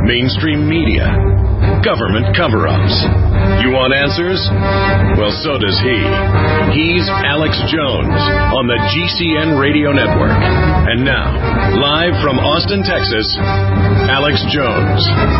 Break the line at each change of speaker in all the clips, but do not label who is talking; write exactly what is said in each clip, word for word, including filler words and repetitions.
mainstream media, government cover-ups. You want answers? Well, so does he. He's Alex Jones on the G C N Radio Network. And now, live from Austin, Texas, Alex Jones.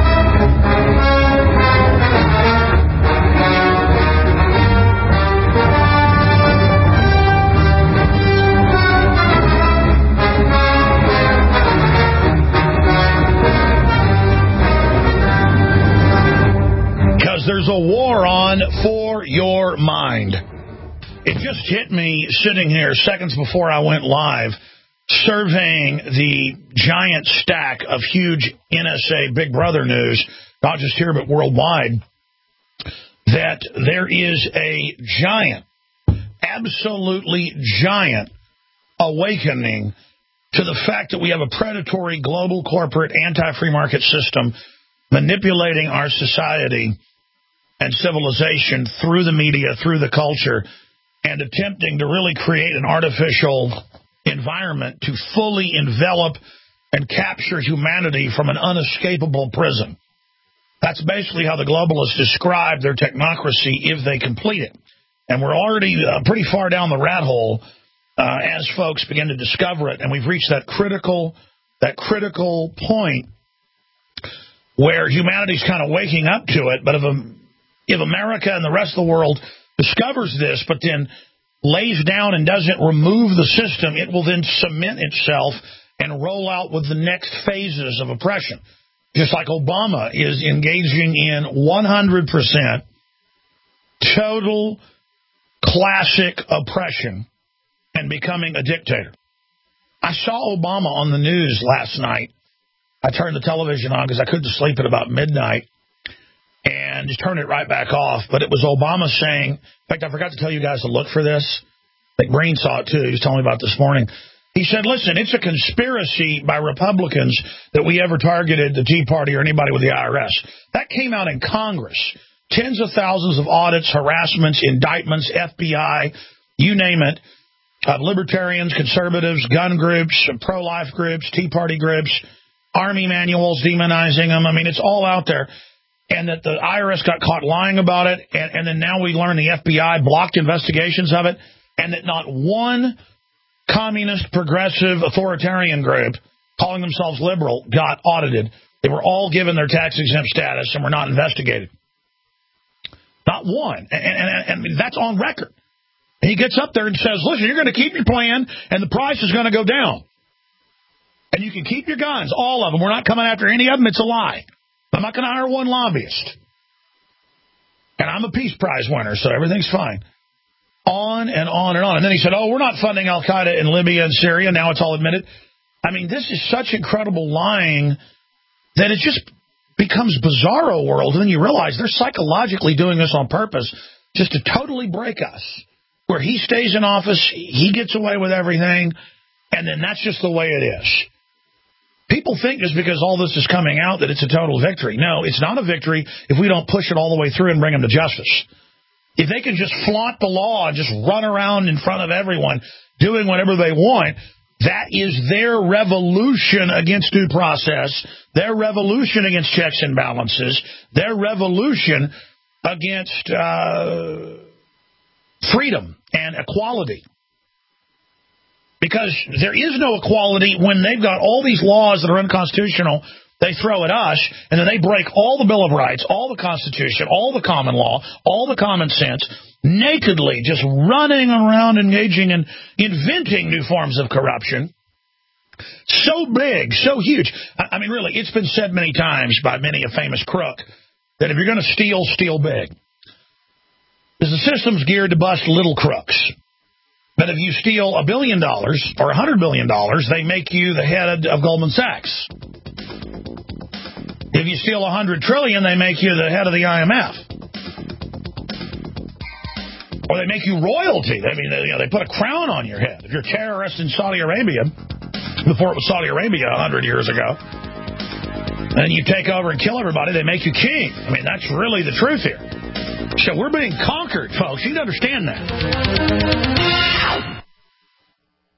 There's a war on for your mind. It just hit me sitting here seconds before I went live, surveying the giant stack of huge N S A Big Brother news, not just here but worldwide, that there is a giant, absolutely giant awakening to the fact that we have a predatory global corporate anti-free market system manipulating our society and civilization through the media, through the culture, and attempting to really create an artificial environment to fully envelop and capture humanity from an unescapable prison. That's basically how the globalists describe their technocracy if they complete it. And we're already uh, pretty far down the rat hole uh, as folks begin to discover it, and we've reached that critical, that critical point where humanity's kind of waking up to it, but if a If America and the rest of the world discovers this, but then lays down and doesn't remove the system, it will then cement itself and roll out with the next phases of oppression. Just like Obama is engaging in one hundred percent total classic oppression and becoming a dictator. I saw Obama on the news last night. I turned the television on because I couldn't sleep at about midnight. And just turned it right back off. But it was Obama saying, in fact, I forgot to tell you guys to look for this. I think Green saw it, too. He was telling me about it this morning. He said, listen, it's a conspiracy by Republicans that we ever targeted the Tea Party or anybody with the I R S. That came out in Congress. Tens of thousands of audits, harassments, indictments, F B I, you name it, uh, libertarians, conservatives, gun groups, pro-life groups, Tea Party groups, Army manuals demonizing them. I mean, it's all out there. And that the I R S got caught lying about it, and, and then now we learn the F B I blocked investigations of it, and that not one communist, progressive, authoritarian group calling themselves liberal got audited. They were all given their tax-exempt status and were not investigated. Not one. And, and, and that's on record. And he gets up there and says, listen, you're going to keep your plan, and the price is going to go down. And you can keep your guns, all of them. We're not coming after any of them. It's a lie. I'm not going to hire one lobbyist. And I'm a Peace Prize winner, so everything's fine. On and on and on. And then he said, oh, we're not funding Al-Qaeda in Libya and Syria. Now it's all admitted. I mean, this is such incredible lying that it just becomes bizarro world. And then you realize they're psychologically doing this on purpose just to totally break us. Where he stays in office, he gets away with everything, and then that's just the way it is. People think just because all this is coming out that it's a total victory. No, it's not a victory if we don't push it all the way through and bring them to justice. If they can just flaunt the law and just run around in front of everyone doing whatever they want, that is their revolution against due process, their revolution against checks and balances, their revolution against uh, freedom and equality. Because there is no equality when they've got all these laws that are unconstitutional, they throw at us, and then they break all the Bill of Rights, all the Constitution, all the common law, all the common sense, nakedly just running around engaging in inventing new forms of corruption. So big, so huge. I mean, really, it's been said many times by many a famous crook that if you're going to steal, steal big. Because the system's geared to bust little crooks. But if you steal a billion dollars or a hundred billion dollars, they make you the head of Goldman Sachs. If you steal a hundred trillion, they make you the head of the I M F. Or they make you royalty. I mean, they, you know, they put a crown on your head. If you're a terrorist in Saudi Arabia, before it was Saudi Arabia a hundred years ago, and you take over and kill everybody, they make you king. I mean, that's really the truth here. So we're being conquered, folks. You need to understand that. In the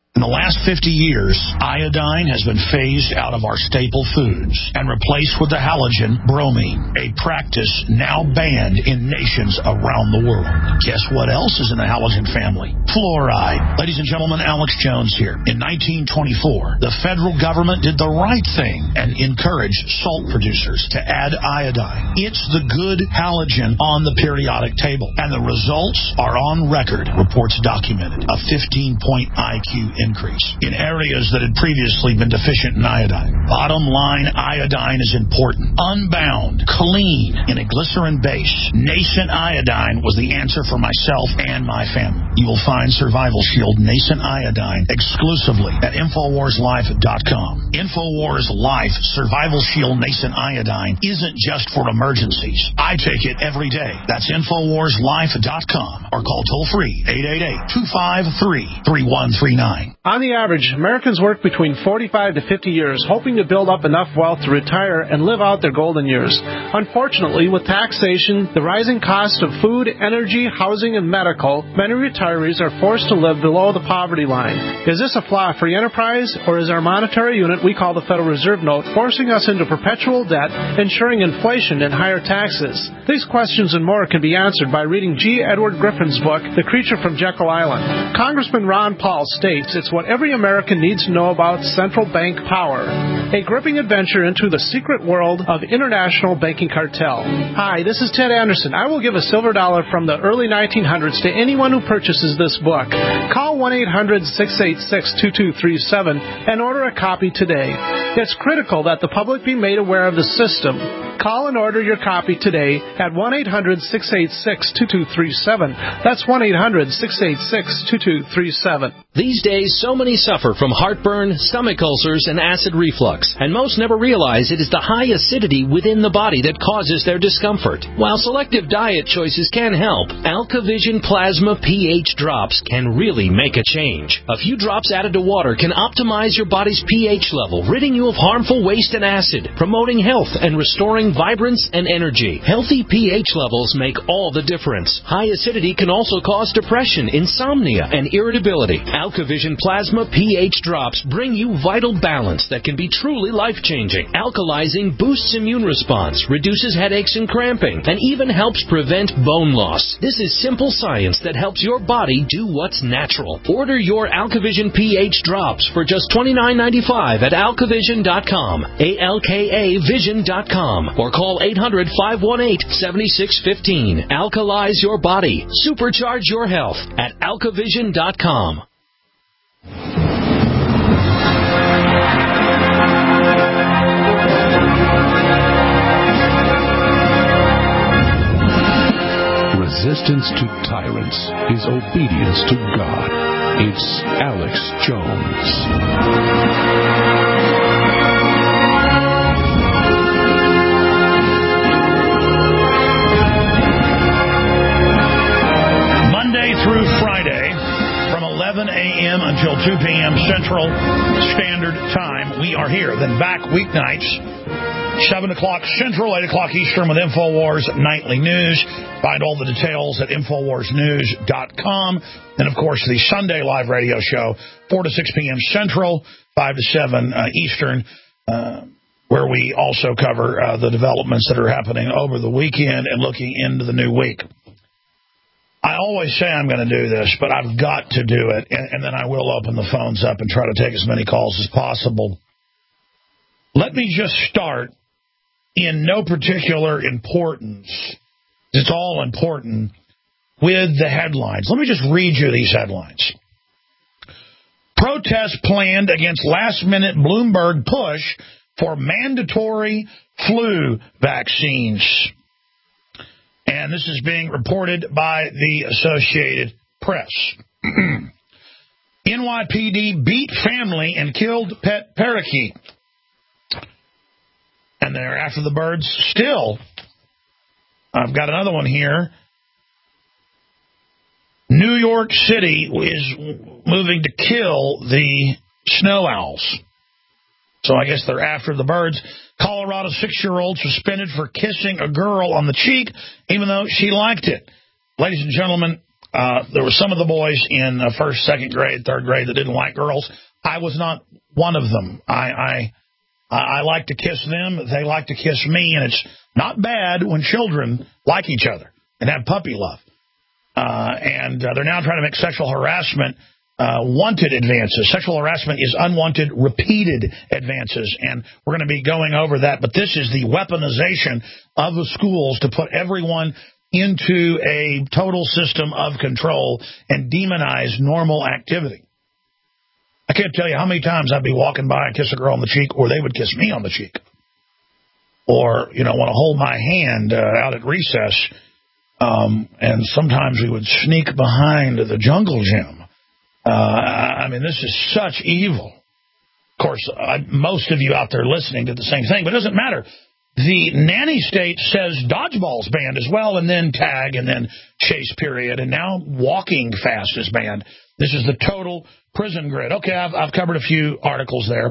last fifty years, iodine has been phased out of our staple foods and replaced with the halogen bromine, a practice now banned in nations around the world. Guess what else is in the halogen family? Fluoride. Ladies and gentlemen, Alex Jones here. In nineteen twenty-four, the federal government did the right thing and encouraged salt producers to add iodine. It's the good halogen on the periodic table, and the results are on record, reports documented. A fifteen-point I Q increase in areas that had previously been deficient in iodine. Bottom line, iodine is important. Unbound, clean, in a glycerin base, nascent iodine was the answer for myself and my family. You will find Survival Shield Nascent Iodine exclusively at Infowars Life dot com. Infowars Life Survival Shield Nascent Iodine isn't just for emergencies. I take it every day. That's Infowars Life dot com or call toll-free eight eight eight, two five three, three one three nine.
On the average, Americans work between forty-five to fifty years, hoping to build up enough wealth to retire and live out their golden years. Unfortunately, with taxation, the rising cost of food, energy, housing, and medical, many retirees are forced to live below the poverty line. Is this a flaw free enterprise, or is our monetary unit we call the Federal Reserve Note forcing us into perpetual debt, ensuring inflation and higher taxes? These questions and more can be answered by reading G. Edward Griffin's book, The Creature from Jekyll Island. Congressman Ron Paul states it's what every American needs to know about central bank power, a gripping adventure into the secret world of international banking cartel. Hi, this is Ted Anderson. I will give a silver dollar from the early nineteen hundreds to anyone who purchases this book. Call one eight hundred, six eight six, two two three seven and order a copy today. It's critical that the public be made aware of the system. Call and order your copy today at one eight hundred, six eight six, two two three seven. That's one eight hundred, six eight six, two two three seven.
These days, so many suffer from heartburn, stomach ulcers, and acid reflux, and most never realize it is the high acidity within the body that causes their discomfort. While selective diet choices can help, AlkaVision Plasma pH drops can really make a change. A few drops added to water can optimize your body's pH level, ridding you of harmful waste and acid, promoting health and restoring vibrance and energy. Healthy pH levels make all the difference. High acidity can also cause depression, insomnia, and irritability. AlkaVision Plasma pH drops bring you vital balance that can be truly life-changing. Alkalizing boosts immune response, reduces headaches and cramping, and even helps prevent bone loss. This is simple science that helps your body do what's natural. Order your AlkaVision pH drops for just twenty-nine ninety-five at alkavision dot com, A L K A vision dot com, or call eight hundred, five one eight, seven six one five. Alkalize your body. Supercharge your health at alkavision dot com.
Resistance to tyrants is obedience to God. It's Alex Jones.
Monday through Friday, from eleven a.m. until two p.m. Central Standard Time, we are here. Then back weeknights, seven o'clock Central, eight o'clock Eastern with InfoWars Nightly News. Find all the details at infowars news dot com. And, of course, the Sunday live radio show, four to six p.m. Central, five to seven uh, Eastern, uh, where we also cover uh, the developments that are happening over the weekend and looking into the new week. I always say I'm going to do this, but I've got to do it, and, and then I will open the phones up and try to take as many calls as possible. Let me just start in no particular importance. It's all important with the headlines. Let me just read you these headlines. Protest planned against last-minute Bloomberg push for mandatory flu vaccines. And this is being reported by the Associated Press. N Y P D beat family and killed pet parakeet. And they're after the birds still. I've got another one here. New York City is moving to kill the snow owls. So I guess they're after the birds. Colorado six-year-old suspended for kissing a girl on the cheek, even though she liked it. Ladies and gentlemen, uh, there were some of the boys in uh, first, second grade, third grade that didn't like girls. I was not one of them. I, I I like to kiss them. They like to kiss me, and it's not bad when children like each other and have puppy love. Uh, and uh, they're now trying to make sexual harassment uh, wanted advances. Sexual harassment is unwanted, repeated advances, and we're going to be going over that. But this is the weaponization of the schools to put everyone into a total system of control and demonize normal activity. I can't tell you how many times I'd be walking by and kiss a girl on the cheek, or they would kiss me on the cheek. Or, you know, want to hold my hand uh, out at recess. Um, and sometimes we would sneak behind the jungle gym. Uh, I mean, this is such evil. Of course, I, most of you out there listening did the same thing, but it doesn't matter. The nanny state says dodgeball's banned as well, and then tag, and then chase period, and now walking fast is banned. This is the total prison grid. Okay, I've, I've covered a few articles there.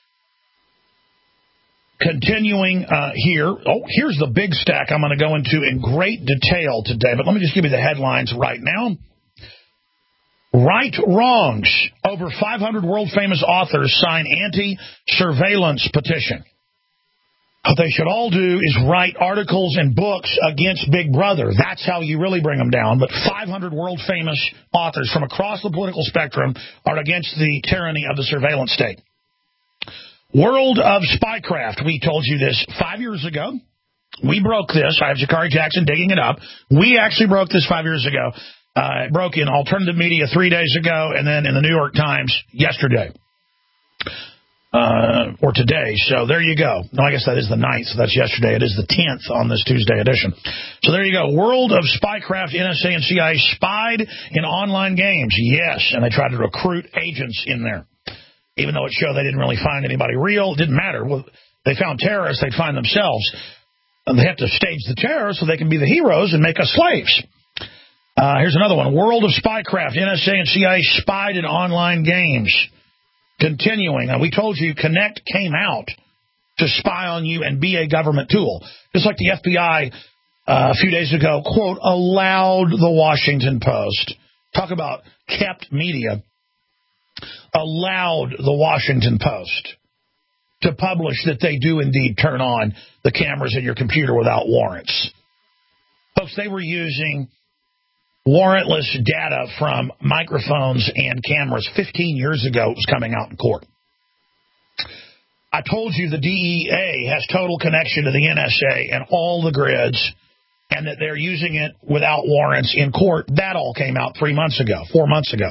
Continuing uh, here, oh, here's the big stack I'm going to go into in great detail today, but let me just give you the headlines right now. Right wrongs. Over five hundred world-famous authors sign anti-surveillance petition. What they should all do is write articles and books against Big Brother. That's how you really bring them down. But five hundred world-famous authors from across the political spectrum are against the tyranny of the surveillance state. World of Spycraft. We told you this five years ago. We broke this. I have Jakari Jackson digging it up. We actually broke this five years ago. Uh, it broke in alternative media three days ago, and then in the New York Times yesterday. Uh, or today, so there you go. No, I guess that is the ninth, so that's yesterday. It is the tenth on this Tuesday edition. So there you go. World of Spycraft, N S A and C I A spied in online games. Yes, and they tried to recruit agents in there. Even though it showed they didn't really find anybody real, it didn't matter. Well, they found terrorists, they'd find themselves. And they have to stage the terrorists so they can be the heroes and make us slaves. Uh, here's another one. World of Spycraft, N S A and C I A spied in online games. Continuing, uh, we told you Connect came out to spy on you and be a government tool. Just like the F B I uh, a few days ago, quote, allowed the Washington Post, talk about kept media, allowed the Washington Post to publish that they do indeed turn on the cameras in your computer without warrants. Folks, they were using warrantless data from microphones and cameras fifteen years ago. It was coming out in court. I told you the D E A has total connection to the N S A and all the grids, and that they're using it without warrants in court. That all came out three months ago, four months ago.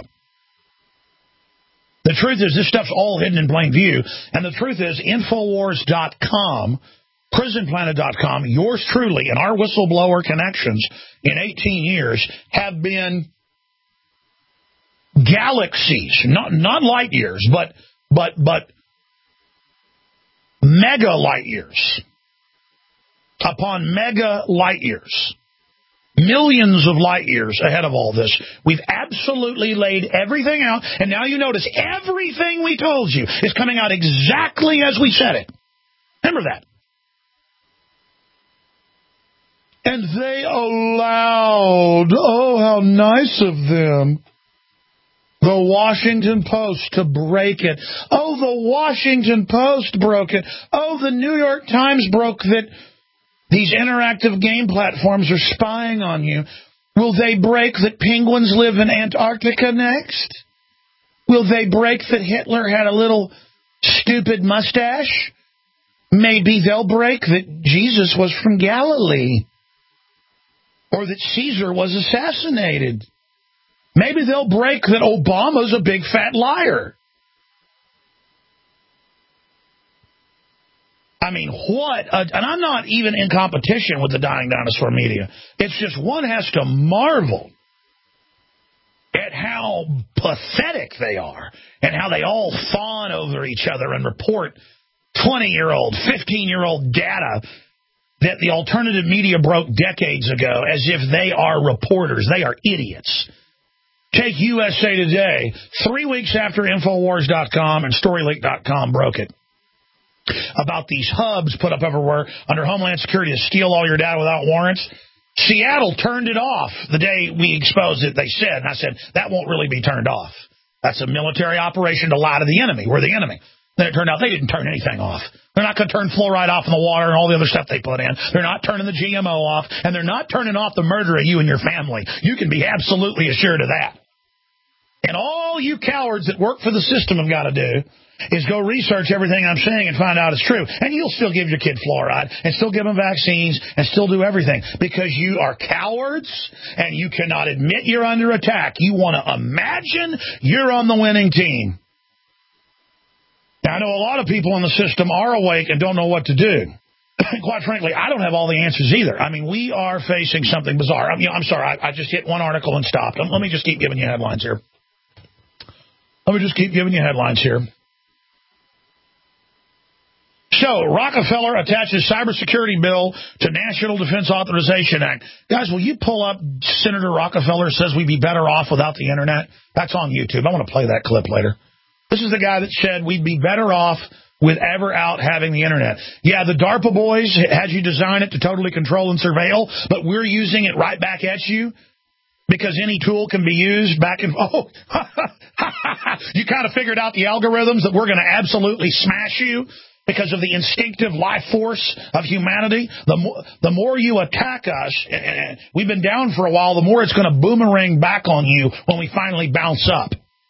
The truth is this stuff's all hidden in plain view, and the truth is Infowars dot com, Prison Planet dot com, yours truly, and our whistleblower connections in eighteen years have been galaxies, not not light years, but but but mega light years upon mega light years, millions of light years ahead of all this. We've absolutely laid everything out, and now you notice everything we told you is coming out exactly as we said it. Remember that. And they allowed, oh, how nice of them, the Washington Post to break it. Oh, the Washington Post broke it. Oh, the New York Times broke that these interactive game platforms are spying on you. Will they break that penguins live in Antarctica next? Will they break that Hitler had a little stupid mustache? Maybe they'll break that Jesus was from Galilee. Or that Caesar was assassinated. Maybe they'll break that Obama's a big fat liar. I mean, what? A, and I'm not even in competition with the dying dinosaur media. It's just one has to marvel at how pathetic they are and how they all fawn over each other and report twenty-year-old, fifteen-year-old data that the alternative media broke decades ago as if they are reporters. They are idiots. Take U S A Today, three weeks after Infowars dot com and StoryLeak dot com broke it, about these hubs put up everywhere under Homeland Security to steal all your data without warrants. Seattle turned it off the day we exposed it, they said. And I said, that won't really be turned off. That's a military operation to lie to the enemy. We're the enemy. Then it turned out they didn't turn anything off. They're not going to turn fluoride off in the water and all the other stuff they put in. They're not turning the G M O off, and they're not turning off the murder of you and your family. You can be absolutely assured of that. And all you cowards that work for the system have got to do is go research everything I'm saying and find out it's true. And you'll still give your kid fluoride and still give them vaccines and still do everything because you are cowards and you cannot admit you're under attack. You want to imagine you're on the winning team. Now, I know a lot of people in the system are awake and don't know what to do. Quite frankly, I don't have all the answers either. I mean, we are facing something bizarre. I mean, I'm sorry, I, I just hit one article and stopped. Let me just keep giving you headlines here. Let me just keep giving you headlines here. So, Rockefeller attaches cybersecurity bill to National Defense Authorization Act. Guys, will you pull up Senator Rockefeller says we'd be better off without the Internet? That's on YouTube. I want to play that clip later. This is the guy that said we'd be better off with ever out having the Internet. Yeah, the DARPA boys had you design it to totally control and surveil, but we're using it right back at you because any tool can be used back and... Oh, you kind of figured out the algorithms that we're going to absolutely smash you because of the instinctive life force of humanity. The more, the more you attack us, and we've been down for a while, the more it's going to boomerang back on you when we finally bounce up.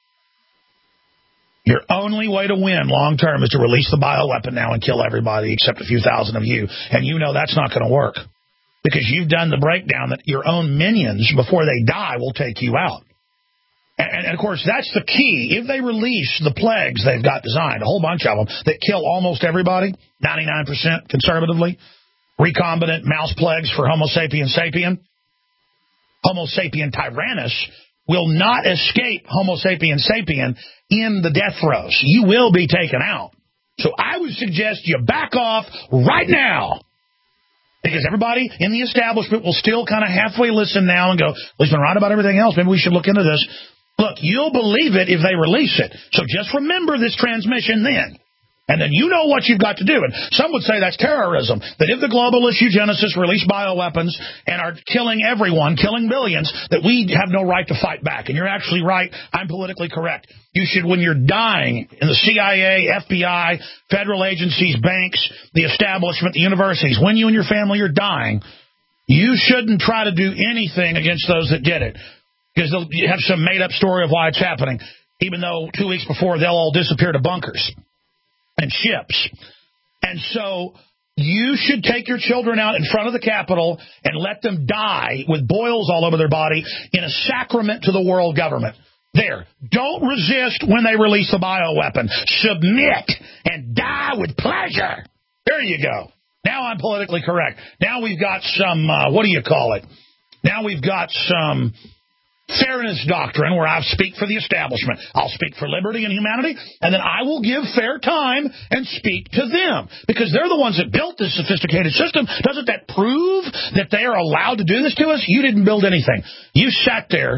Your only way to win long term is to release the bioweapon now and kill everybody except a few thousand of you. And you know that's not going to work because you've done the breakdown that your own minions, before they die, will take you out. And, and, of course, that's the key. If they release the plagues they've got designed, a whole bunch of them, that kill almost everybody, ninety-nine percent conservatively, recombinant mouse plagues for Homo sapien sapien, Homo sapien tyrannus will not escape Homo sapien sapien in the death throes. You will be taken out. So I would suggest you back off right now. Because everybody in the establishment will still kind of halfway listen now and go, well, he's been right about everything else. Maybe we should look into this. Look, you'll believe it if they release it. So just remember this transmission then. And then you know what you've got to do. And some would say that's terrorism. That if the globalists, eugenicists release bioweapons and are killing everyone, killing billions, that we have no right to fight back. And you're actually right. I'm politically correct. You should, when you're dying in the C I A, F B I, federal agencies, banks, the establishment, the universities, when you and your family are dying, you shouldn't try to do anything against those that did it. Because they'll have some made-up story of why it's happening, even though two weeks before they'll all disappear to bunkers and ships. And so you should take your children out in front of the Capitol and let them die with boils all over their body in a sacrament to the world government. There. Don't resist when they release the bioweapon. Submit and die with pleasure. There you go. Now I'm politically correct. Now we've got some, uh, what do you call it? Now we've got some fairness doctrine where I speak for the establishment. I'll speak for liberty and humanity, and then I will give fair time and speak to them because they're the ones that built this sophisticated system. Doesn't that prove that they are allowed to do this to us? You didn't build anything. You sat there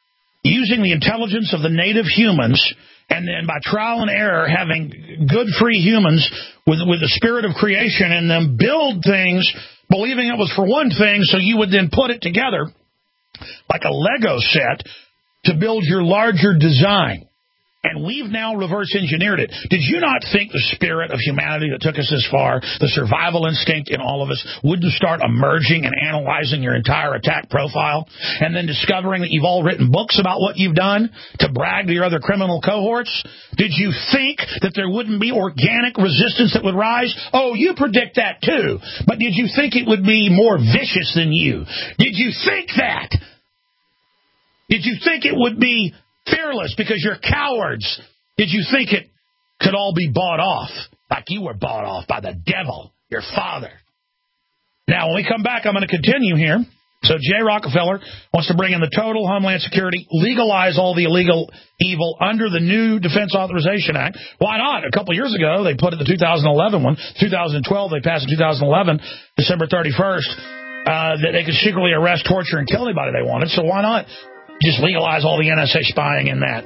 using the intelligence of the native humans and then by trial and error having good free humans with, with the spirit of creation in them build things believing it was for one thing so you would then put it together like a Lego set to build your larger design. And we've now reverse engineered it. Did you not think the spirit of humanity that took us this far, the survival instinct in all of us, wouldn't start emerging and analyzing your entire attack profile and then discovering that you've all written books about what you've done to brag to your other criminal cohorts? Did you think that there wouldn't be organic resistance that would rise? Oh, you predict that too. But did you think it would be more vicious than you? Did you think that? Did you think it would be fearless because you're cowards? Did you think it could all be bought off like you were bought off by the devil, your father? Now, when we come back, I'm going to continue here. So Jay Rockefeller wants to bring in the total Homeland Security, legalize all the illegal evil under the new Defense Authorization Act. Why not? A couple of years ago, they put it the two thousand eleven one. two thousand twelve, they passed in two thousand eleven, December thirty-first, uh, that they could secretly arrest, torture, and kill anybody they wanted. So why not just legalize all the N S A spying in that?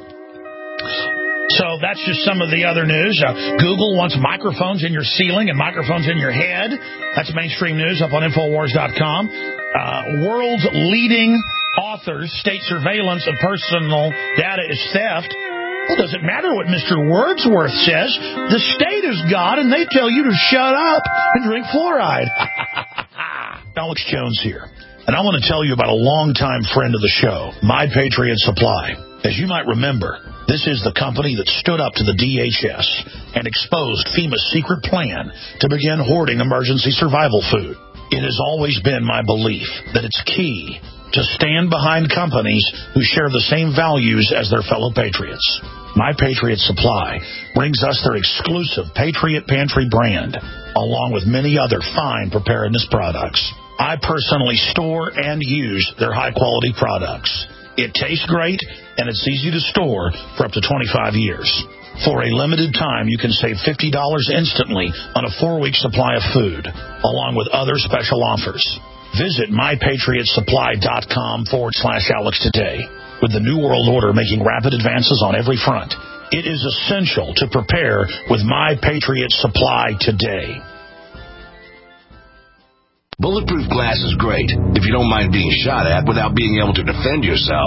So that's just some of the other news. Uh, Google wants microphones in your ceiling and microphones in your head. That's mainstream news up on Infowars dot com. Uh, world's leading authors state surveillance of personal data is theft. Well, it doesn't matter what Mister Wordsworth says. The state is God, and they tell you to shut up and drink fluoride. Alex Jones here, and I want to tell you about a longtime friend of the show, My Patriot Supply. As you might remember, this is the company that stood up to the D H S and exposed FEMA's secret plan to begin hoarding emergency survival food. It has always been my belief that it's key to stand behind companies who share the same values as their fellow patriots. My Patriot Supply brings us their exclusive Patriot Pantry brand, along with many other fine preparedness products. I personally store and use their high-quality products. It tastes great, and it's easy to store for up to twenty-five years. For a limited time, you can save fifty dollars instantly on a four-week supply of food, along with other special offers. Visit mypatriotsupply.com forward slash Alex today. With the New World Order making rapid advances on every front, it is essential to prepare with My Patriot Supply today.
Bulletproof glass is great if you don't mind being shot at without being able to defend yourself.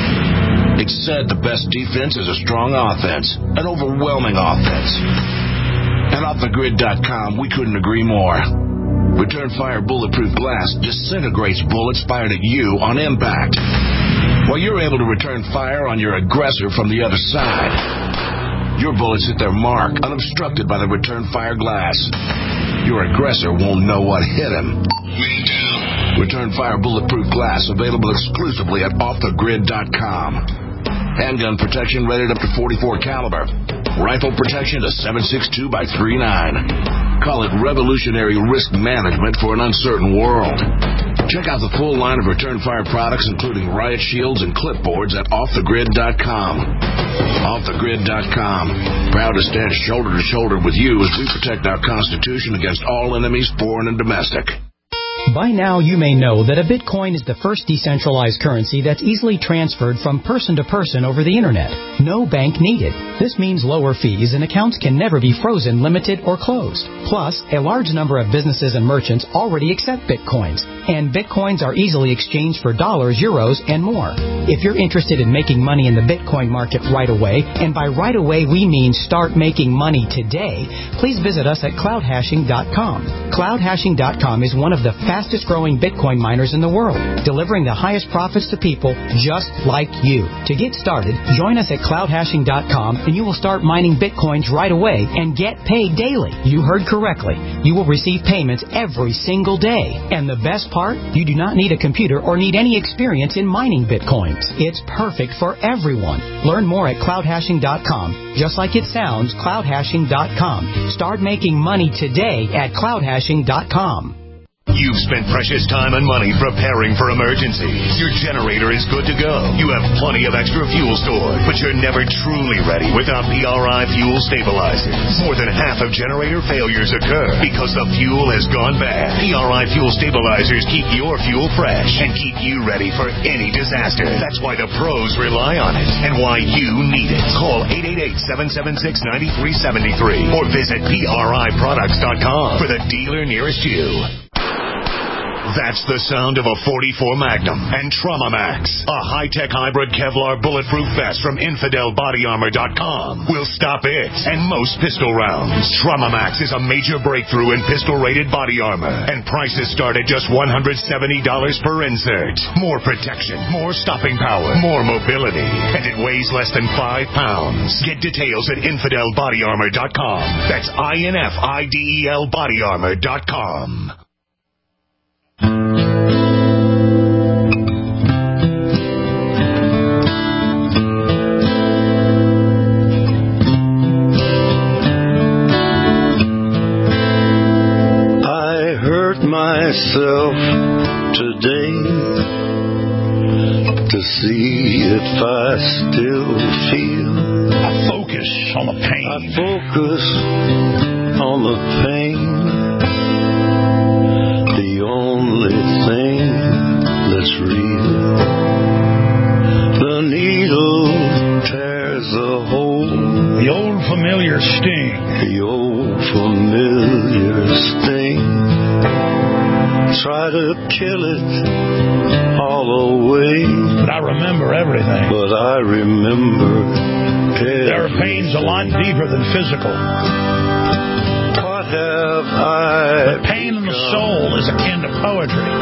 It's said the best defense is a strong offense, an overwhelming offense. At off the grid dot com, we couldn't agree more. Return Fire Bulletproof Glass disintegrates bullets fired at you on impact, while you're able to return fire on your aggressor from the other side. Your bullets hit their mark, unobstructed by the return fire glass. Your aggressor won't know what hit him. Return Fire Bulletproof Glass, available exclusively at off the grid dot com. Handgun protection rated up to forty-four caliber. Rifle protection to seven six two by three nine. Call it revolutionary risk management for an uncertain world. Check out the full line of Return Fire products, including riot shields and clipboards, at off the grid dot com. off the grid dot com. Proud to stand shoulder to shoulder with you as we protect our Constitution against all enemies, foreign and domestic.
By now, you may know that a Bitcoin is the first decentralized currency that's easily transferred from person to person over the Internet. No bank needed. This means lower fees, and accounts can never be frozen, limited, or closed. Plus, a large number of businesses and merchants already accept Bitcoins, and Bitcoins are easily exchanged for dollars, euros, and more. If you're interested in making money in the Bitcoin market right away, and by right away we mean start making money today, please visit us at cloud hashing dot com. cloud hashing dot com is one of the fastest growing Bitcoin miners in the world, delivering the highest profits to people just like you. To get started, join us at cloud hashing dot com and you will start mining Bitcoins right away and get paid daily. You heard correctly. You will receive payments every single day. And the best part, you do not need a computer or need any experience in mining Bitcoins. It's perfect for everyone. Learn more at cloud hashing dot com. Just like it sounds, cloud hashing dot com. Start making money today at cloud hashing dot com.
You've spent precious time and money preparing for emergencies. Your generator is good to go. You have plenty of extra fuel stored, but you're never truly ready without P R I fuel stabilizers. More than half of generator failures occur because the fuel has gone bad. P R I fuel stabilizers keep your fuel fresh and keep you ready for any disaster. That's why the pros rely on it and why you need it. Call eight eight eight, seven seven six, nine three seven three or visit P R I products dot com for the dealer nearest you. That's the sound of a forty-four Magnum and Trauma Max, a high-tech hybrid Kevlar bulletproof vest from infidel body armor dot com. Will stop it and most pistol rounds. Trauma Max is a major breakthrough in pistol-rated body armor, and prices start at just one hundred seventy dollars per insert. More protection, more stopping power, more mobility, and it weighs less than five pounds. Get details at infidel body armor dot com. That's I N F I D E L body armor dot com.
Myself today to see if I still feel.
I focus on the pain.
I focus on the pain. The only thing that's real. The needle tears a hole.
The old familiar sting.
The old familiar sting. Try to kill it all away.
But I remember everything.
But I remember
There are pains a lot deeper than physical.
What have I
The pain in the soul is akin to poetry.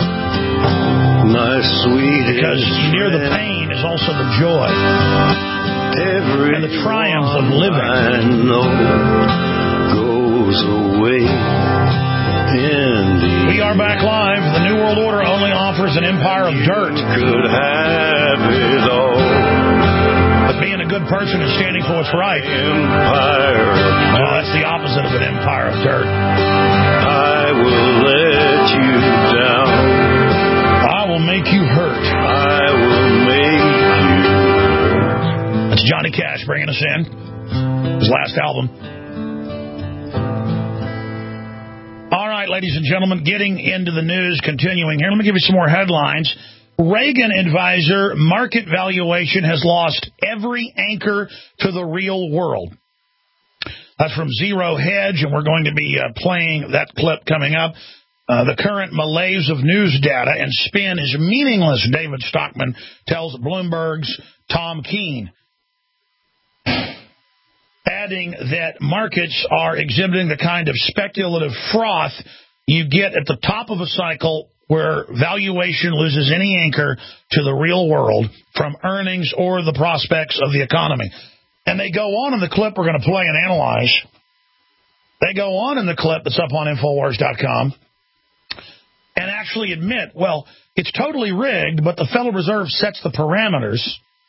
My sweet
Because near the pain is also the joy
Every
and the triumph of living.
I know goes away in the
We are back live. The New World Order only offers an empire of dirt.
could have it all.
But being a good person and standing for what's right,
Empire of
well, that's the opposite of an empire of dirt.
I will let you down.
I will make you hurt.
I will make you hurt.
That's Johnny Cash bringing us in. His last album. All right, ladies and gentlemen, getting into the news, continuing here. Let me give you some more headlines. Reagan advisor, market valuation has lost every anchor to the real world. That's from Zero Hedge, and we're going to be uh, playing that clip coming up. Uh, the current malaise of news data and spin is meaningless, David Stockman tells Bloomberg's Tom Keene, adding that markets are exhibiting the kind of speculative froth you get at the top of a cycle where valuation loses any anchor to the real world from earnings or the prospects of the economy. And they go on in the clip we're going to play and analyze. They go on in the clip that's up on Infowars dot com and actually admit, well, it's totally rigged, but the Federal Reserve sets the parameters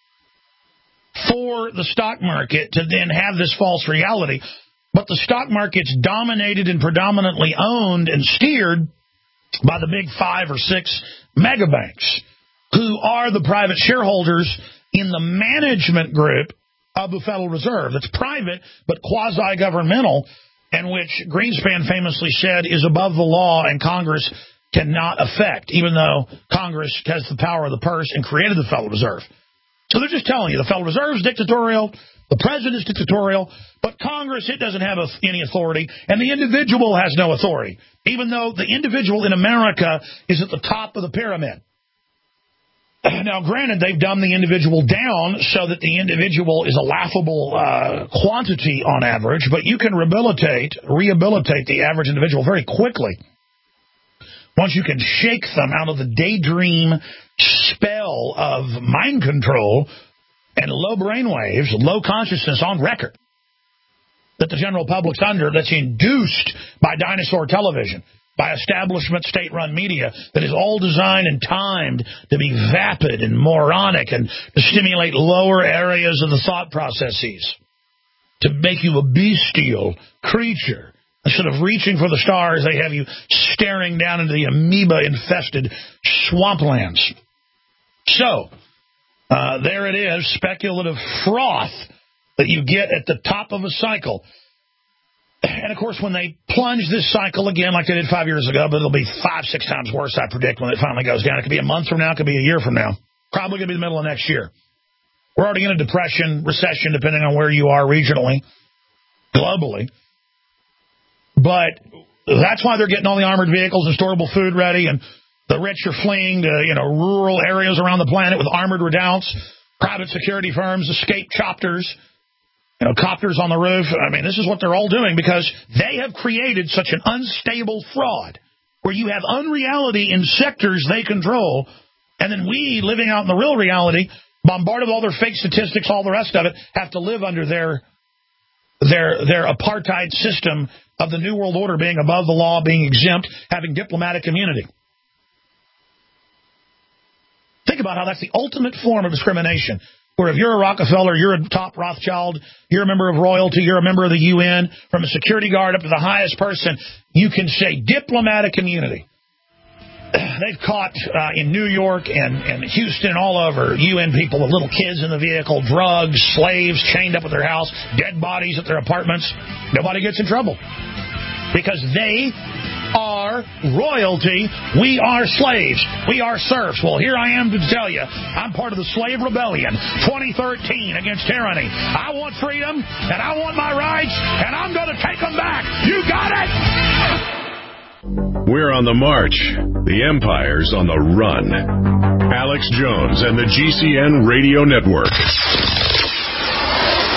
for the stock market to then have this false reality. But the stock market's dominated and predominantly owned and steered by the big five or six mega banks, who are the private shareholders in the management group of the Federal Reserve. That's private but quasi-governmental, and which Greenspan famously said is above the law and Congress cannot affect, even though Congress has the power of the purse and created the Federal Reserve. So they're just telling you the Federal Reserve is dictatorial, the president is dictatorial, but Congress, it doesn't have any authority, and the individual has no authority, even though the individual in America is at the top of the pyramid. Now, granted, they've dumbed the individual down so that the individual is a laughable uh, quantity on average, but you can rehabilitate, rehabilitate the average individual very quickly once you can shake them out of the daydream spell of mind control and low brain waves, low consciousness on record that the general public's under, that's induced by dinosaur television, by establishment state-run media that is all designed and timed to be vapid and moronic and to stimulate lower areas of the thought processes, to make you a bestial creature. Instead of reaching for the stars, they have you staring down into the amoeba-infested swamplands. So, uh, there it is, speculative froth that you get at the top of a cycle. And, of course, when they plunge this cycle again, like they did five years ago, but it'll be five, six times worse, I predict, when it finally goes down. It could be a month from now. It could be a year from now. Probably going to be the middle of next year. We're already in a depression, recession, depending on where you are regionally, globally. But that's why they're getting all the armored vehicles and storable food ready, and the rich are fleeing to, you know, rural areas around the planet with armored redoubts, private security firms, escape chopters, you know, copters on the roof. I mean, this is what they're all doing because they have created such an unstable fraud where you have unreality in sectors they control, and then we, living out in the real reality, bombarded with all their fake statistics, all the rest of it, have to live under their their their apartheid system of the New World Order, being above the law, being exempt, having diplomatic immunity. Think about how that's the ultimate form of discrimination, where if you're a Rockefeller, you're a top Rothschild, you're a member of royalty, you're a member of the U N, from a security guard up to the highest person, you can say diplomatic immunity. They've caught uh, in New York and, and Houston and all over U N people with little kids in the vehicle, drugs, slaves chained up at their house, dead bodies at their apartments. Nobody gets in trouble because they are royalty. We are slaves. We are serfs. Well, here I am to tell you, I'm part of the slave rebellion, twenty thirteen, against tyranny. I want freedom, and I want my rights, and I'm going to take them back. You got it?
We're on the march. The Empire's on the run. Alex Jones and the G C N Radio Network.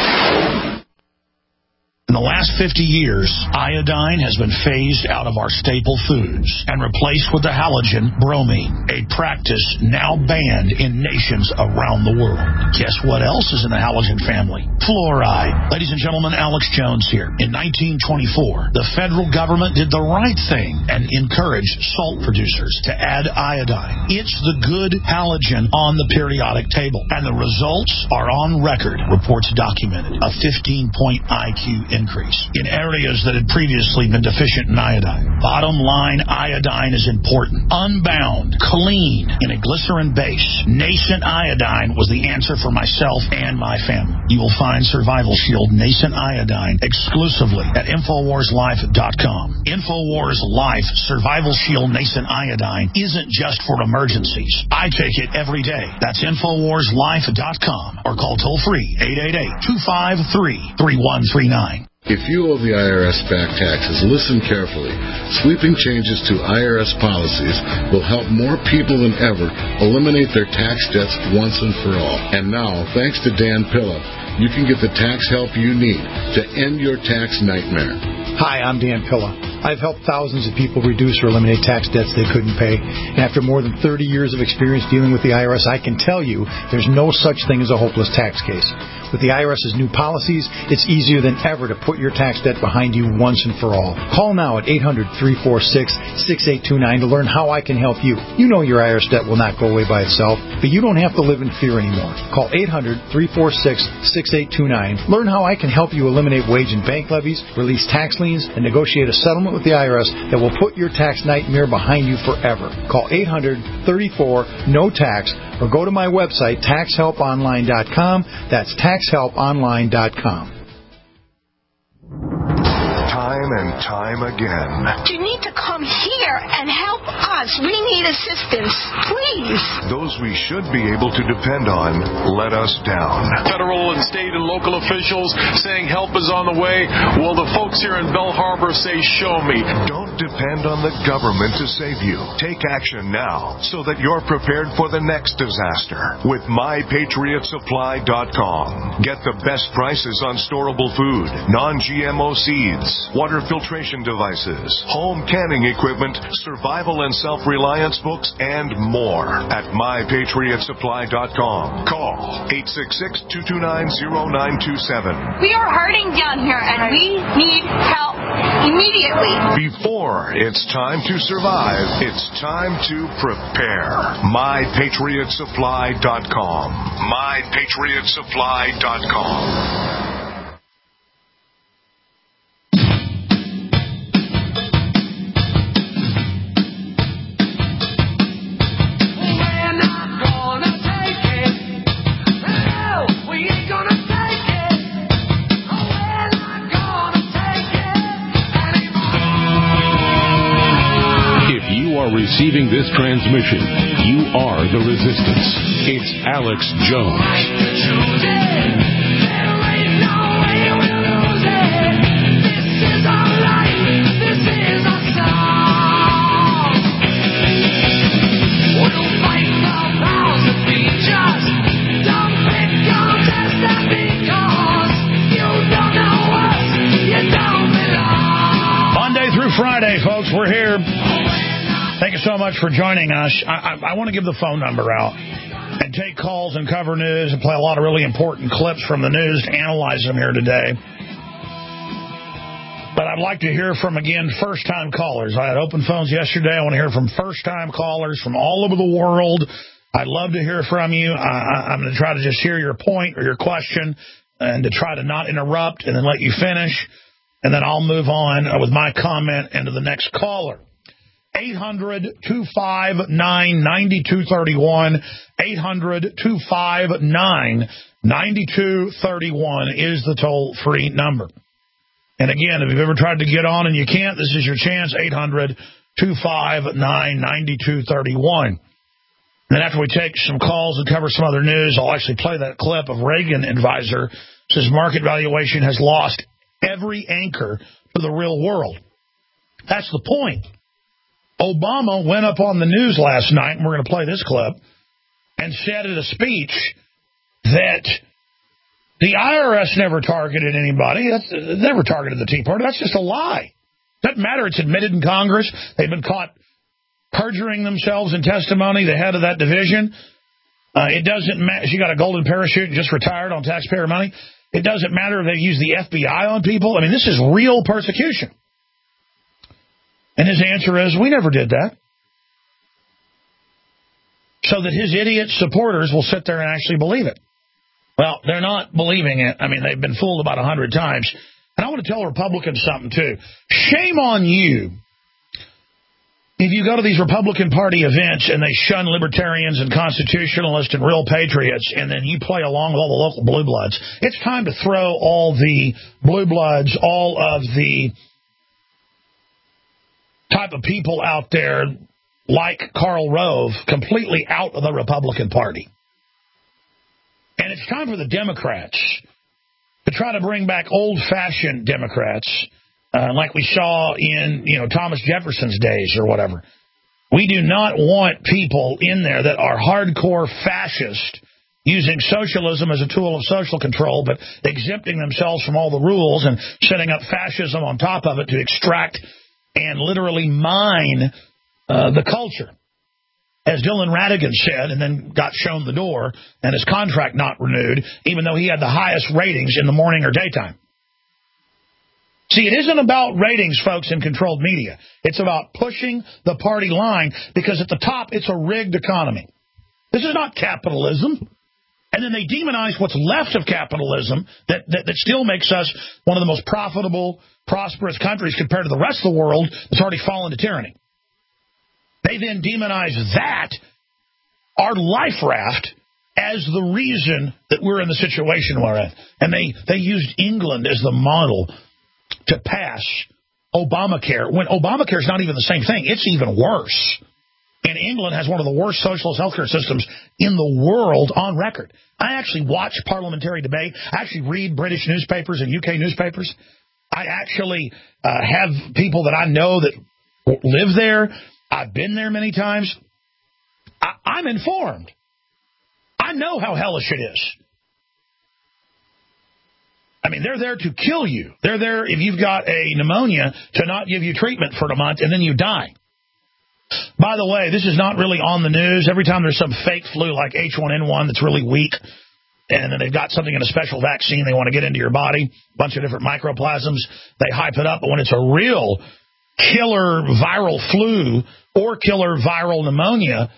In the last fifty years, iodine has been phased out of our staple foods and replaced with the halogen bromine, a practice now banned in nations around the world. Guess what else is in the halogen family? Fluoride. Ladies and gentlemen, Alex Jones here. In nineteen twenty-four, the federal government did the right thing and encouraged salt producers to add iodine. It's the good halogen on the periodic table, and the results are on record. Reports documented a fifteen-point I Q increase in areas that had previously been deficient in iodine. Bottom line, iodine is important. Unbound, clean, in a glycerin base, nascent iodine was the answer for myself and my family. You will find Survival Shield Nascent Iodine exclusively at Infowars Life dot com. Infowars Life Survival Shield Nascent Iodine isn't just for emergencies. I take it every day. That's Infowars Life dot com or call toll-free eight eight eight, two five three, three one three nine.
If you owe the I R S back taxes, listen carefully. Sweeping changes to I R S policies will help more people than ever eliminate their tax debts once and for all. And now, thanks to Dan Pilla, you can get the tax help you need to end your tax nightmare.
Hi, I'm Dan Pilla. I've helped thousands of people reduce or eliminate tax debts they couldn't pay. And after more than thirty years of experience dealing with the I R S, I can tell you there's no such thing as a hopeless tax case. With the I R S's new policies, it's easier than ever to put your tax debt behind you once and for all. Call now at eight hundred, three four six, six eight two nine to learn how I can help you. You know your I R S debt will not go away by itself, but you don't have to live in fear anymore. Call eight hundred, three four six, six eight two nine. Learn how I can help you eliminate wage and bank levies, release tax liens, and negotiate a settlement with the I R S that will put your tax nightmare behind you forever. Call eight hundred, thirty-four, no tax or go to my website, tax help online dot com. That's tax help online dot com.
Time and time again.
You need to come here and help us. We need assistance, please.
Those we should be able to depend on let us down.
Federal and state and local officials saying help is on the way. Well, the folks here in Belle Harbor say, show me.
Don't depend on the government to save you. Take action now so that you're prepared for the next disaster with my patriot supply dot com. Get the best prices on storable food, non G M O seeds, water filtration devices, home canning equipment, survival and self-reliance books, and more at my patriot supply dot com. Call eight six six, two two nine, zero nine two seven.
We are hurting down here, and we need help immediately.
Before it's time to survive, it's time to prepare. my patriot supply dot com. my patriot supply dot com.
Receiving this transmission, you are the resistance. It's Alex Jones.
Monday through Friday, folks, we're here. Thank you so much for joining us. I, I, I want to give the phone number out and take calls and cover news and play a lot of really important clips from the news to analyze them here today. But I'd like to hear from, again, first-time callers. I had open phones yesterday. I want to hear from first-time callers from all over the world. I'd love to hear from you. I, I'm going to try to just hear your point or your question and to try to not interrupt and then let you finish. And then I'll move on with my comment into the next caller. eight hundred, two five nine, nine two three one. eight hundred, two five nine, nine two three one is the toll-free number. And again, if you've ever tried to get on and you can't, this is your chance, eight hundred, two five nine, nine two three one. Then after we take some calls and cover some other news, I'll actually play that clip of Reagan Advisor. Says market valuation has lost every anchor to the real world. That's the point. Obama went up on the news last night, and we're going to play this clip, and said in a speech that The I R S never targeted anybody. That's never targeted the Tea Party. That's just a lie. Doesn't matter. It's admitted in Congress. They've been caught perjuring themselves in testimony, the head of that division. Uh, it doesn't matter. She got a golden parachute and just retired on taxpayer money. It doesn't matter if they use the F B I on people. I mean, this is real persecution. And his answer is, we never did that. So that his idiot supporters will sit there and actually believe it. Well, they're not believing it. I mean, they've been fooled about a hundred times. And I want to tell Republicans something, too. Shame on you if you go to these Republican Party events and they shun libertarians and constitutionalists and real patriots, and then you play along with all the local blue bloods. It's time to throw all the blue bloods, all of the type of people out there like Karl Rove, completely out of the Republican Party. And it's time for the Democrats to try to bring back old-fashioned Democrats, uh, like we saw in, you know, Thomas Jefferson's days or whatever. We do not want people in there that are hardcore fascist, using socialism as a tool of social control, but exempting themselves from all the rules and setting up fascism on top of it to extract and literally mine uh, the culture. As Dylan Ratigan said, and then got shown the door, and his contract not renewed, even though he had the highest ratings in the morning or daytime. See, it isn't about ratings, folks, in controlled media. It's about pushing the party line, because at the top, it's a rigged economy. This is not capitalism. And then they demonize what's left of capitalism that, that, that still makes us one of the most profitable, prosperous countries compared to the rest of the world that's already fallen to tyranny. They then demonize that, our life raft, as the reason that we're in the situation we're in. And they, they used England as the model to pass Obamacare, when Obamacare is not even the same thing. It's even worse. And England has one of the worst socialist healthcare systems in the world on record. I actually watch parliamentary debate. I actually read British newspapers and U K newspapers. I actually uh, have people that I know that live there. I've been there many times. I, I'm informed. I know how hellish it is. I mean, they're there to kill you. They're there if you've got a pneumonia to not give you treatment for a month and then you die. By the way, this is not really on the news. Every time there's some fake flu like H one N one that's really weak, and then they've got something in a special vaccine they want to get into your body, a bunch of different microplasms, they hype it up. But when it's a real killer viral flu or killer viral pneumonia,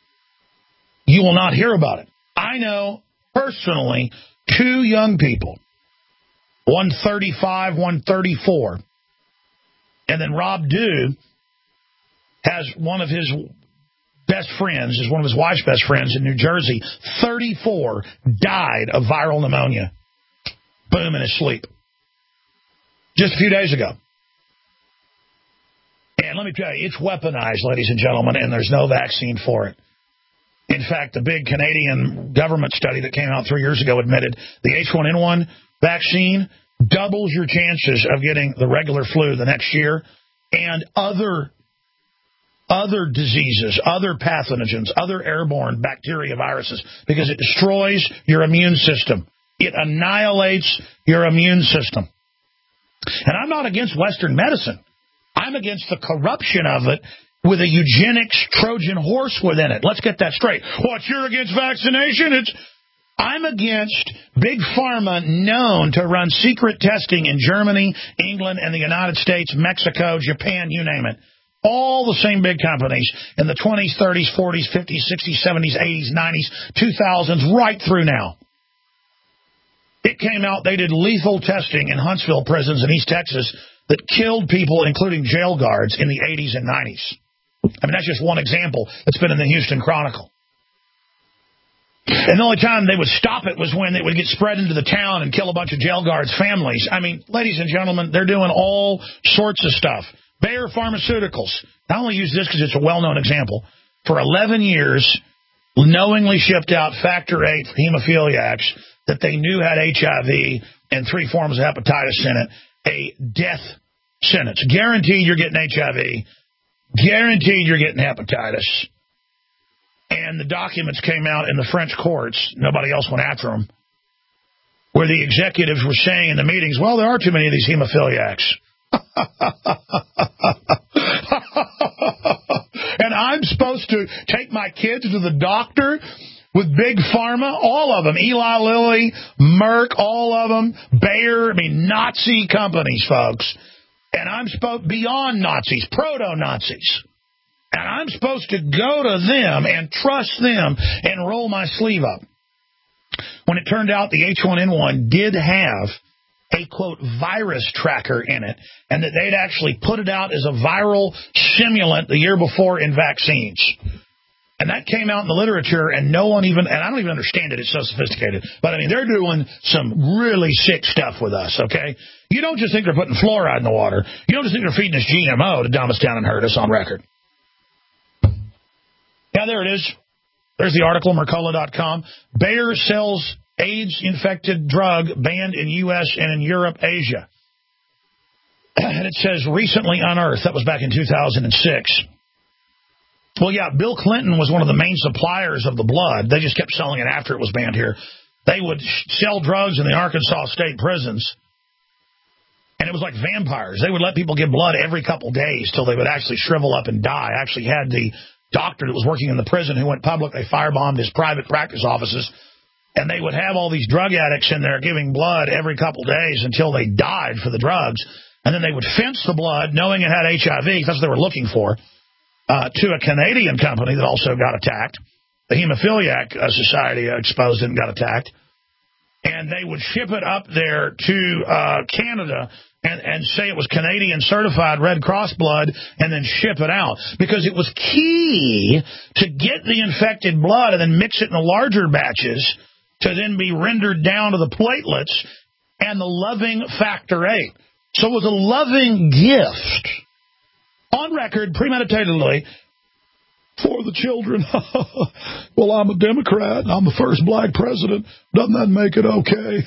you will not hear about it. I know personally two young people, one thirty-five, one thirty-four, and then Rob Dew has one of his best friends, is one of his wife's best friends in New Jersey, thirty-four, died of viral pneumonia. Boom, in his sleep. Just a few days ago. And let me tell you, it's weaponized, ladies and gentlemen, and there's no vaccine for it. In fact, the big Canadian government study that came out three years ago admitted the H one N one vaccine doubles your chances of getting the regular flu the next year and other other diseases, other pathogens, other airborne bacteria, viruses, because it destroys your immune system. It annihilates your immune system. And I'm not against Western medicine. I'm against the corruption of it with a eugenics Trojan horse within it. Let's get that straight. What, you're against vaccination? It's I'm against Big Pharma, known to run secret testing in Germany, England, and the United States, Mexico, Japan, you name it. All the same big companies in the twenties, thirties, forties, fifties, sixties, seventies, eighties, nineties, two thousands, right through now. It came out, they did lethal testing in Huntsville prisons in East Texas that killed people, including jail guards, in the eighties and nineties. I mean, that's just one example that's been in the Houston Chronicle. And the only time they would stop it was when it would get spread into the town and kill a bunch of jail guards' families. I mean, ladies and gentlemen, they're doing all sorts of stuff. Bayer Pharmaceuticals, I only use this because it's a well-known example, for eleven years knowingly shipped out Factor eight for hemophiliacs that they knew had H I V and three forms of hepatitis in it, a death sentence. Guaranteed you're getting H I V. Guaranteed you're getting hepatitis. And the documents came out in the French courts. Nobody else went after them. where the executives were saying in the meetings, well, there are too many of these hemophiliacs. And I'm supposed to take my kids to the doctor with Big Pharma, all of them, Eli Lilly, Merck, all of them, Bayer, I mean, Nazi companies, folks. And I'm supposed, beyond Nazis, proto-Nazis. And I'm supposed to go to them and trust them and roll my sleeve up. When it turned out the H one N one did have a, quote, virus tracker in it, and that they'd actually put it out as a viral simulant the year before in vaccines. And that came out in the literature, and no one even, and I don't even understand it, it's so sophisticated, but I mean, they're doing some really sick stuff with us, okay? You don't just think they're putting fluoride in the water. You don't just think they're feeding us G M O to dumb us down and hurt us on record. Yeah, there it is. There's the article, Mercola dot com. Bayer sells AIDS-infected drug banned in U S and in Europe, Asia. And it says, recently unearthed. That was back in two thousand six. Well, yeah, Bill Clinton was one of the main suppliers of the blood. They just kept selling it after it was banned here. They would sell drugs in the Arkansas state prisons. And it was like vampires. They would let people give blood every couple days till they would actually shrivel up and die. I actually had the doctor that was working in the prison who went public. They firebombed his private practice offices. And they would have all these drug addicts in there giving blood every couple days until they died for the drugs. And then they would fence the blood, knowing it had H I V, that's what they were looking for, uh, to a Canadian company that also got attacked. The Hemophiliac uh, Society exposed it and got attacked. And they would ship it up there to uh, Canada and, and say it was Canadian certified Red Cross blood and then ship it out. Because it was key to get the infected blood and then mix it in larger batches to then be rendered down to the platelets and the loving factor eight. So it was a loving gift, on record, premeditatedly, for the children. Well, I'm a Democrat, and I'm the first black president. Doesn't that make it okay?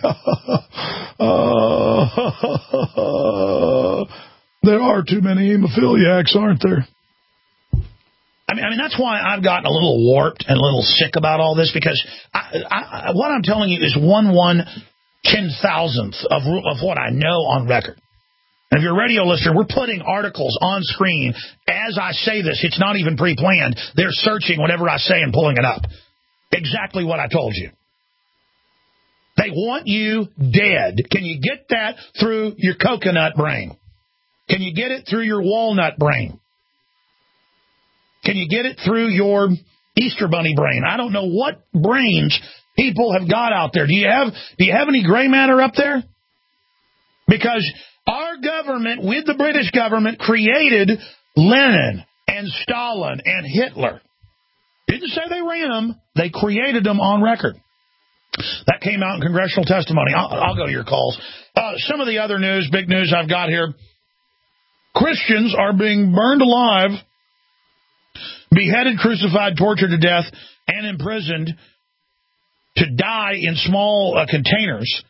uh, there are too many hemophiliacs, aren't there? I mean, I mean, that's why I've gotten a little warped and a little sick about all this, because I, I, what I'm telling you is one one ten thousandth of, of what I know on record. And if you're a radio listener, we're putting articles on screen as I say this. It's not even pre-planned. They're searching whatever I say and pulling it up. Exactly what I told you. They want you dead. Can you get that through your coconut brain? Can you get it through your walnut brain? Can you get it through your Easter Bunny brain? I don't know what brains people have got out there. Do you have, do you have any gray matter up there? Because our government, with the British government, created Lenin and Stalin and Hitler. Didn't say they ran them. They created them on record. That came out in congressional testimony. I'll, I'll go to your calls. Uh, some of the other news, big news I've got here. Christians are being burned alive, beheaded, crucified, tortured to death, and imprisoned to die in small uh, containers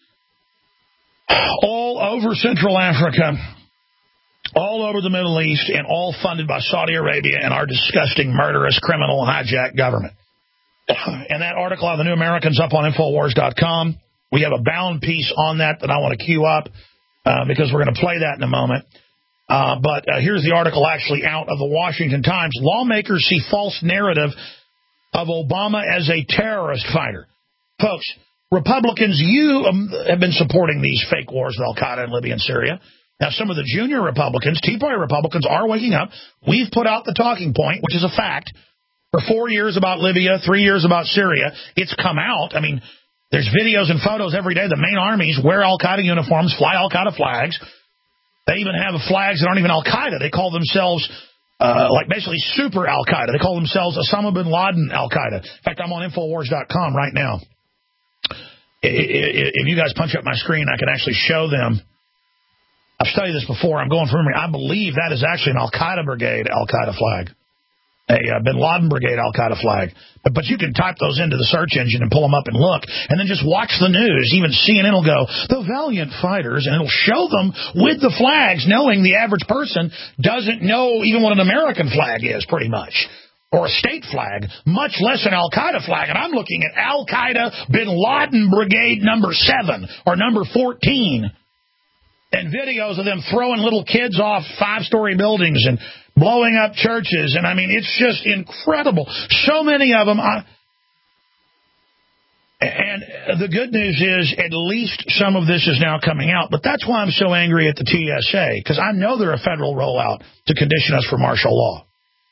all over Central Africa, all over the Middle East, and all funded by Saudi Arabia and our disgusting, murderous, criminal, hijacked government. And that article on the New Americans up on Infowars dot com. We have a bound piece on that that I want to queue up uh, because we're going to play that in a moment. Uh, but uh, here's the article actually out of the Washington Times. Lawmakers see false narrative of Obama as a terrorist fighter. Folks, Republicans, you um, have been supporting these fake wars with Al-Qaeda in Libya and Syria. Now, some of the junior Republicans, Tea Party Republicans, are waking up. We've put out the talking point, which is a fact. For four years about Libya, three years about Syria, it's come out. I mean, there's videos and photos every day. The main armies wear Al-Qaeda uniforms, fly Al-Qaeda flags. They even have flags that aren't even Al-Qaeda. They call themselves, uh, like basically super Al-Qaeda. They call themselves Osama bin Laden Al-Qaeda. In fact, I'm on Infowars dot com right now. If you guys punch up my screen, I can actually show them. I've studied this before. I'm going from memory. I believe that is actually an Al-Qaeda brigade Al-Qaeda flag. A uh, bin Laden brigade Al-Qaeda flag. But, but you can type those into the search engine and pull them up and look, and then just watch the news. Even C N N will go, the valiant fighters, and it'll show them with the flags, knowing the average person doesn't know even what an American flag is, pretty much. or a state flag, much less an Al-Qaeda flag. And I'm looking at Al-Qaeda Bin Laden Brigade number seven or number fourteen, and videos of them throwing little kids off five-story buildings and blowing up churches. And, I mean, it's just incredible. So many of them. I, and the good news is at least some of this is now coming out. But that's why I'm so angry at the T S A, because I know they're a federal rollout to condition us for martial law.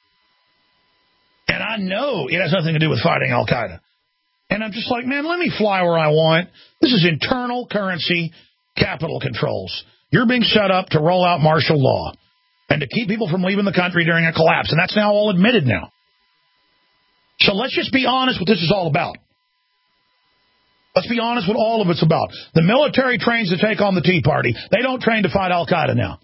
And I know it has nothing to do with fighting Al-Qaeda. And I'm just like, man, let me fly where I want. This is internal currency capital controls. You're being set up to roll out martial law and to keep people from leaving the country during a collapse. And that's now all admitted now. So let's just be honest what this is all about. Let's be honest what all of it's about. The military trains to take on the Tea Party. They don't train to fight Al-Qaeda now.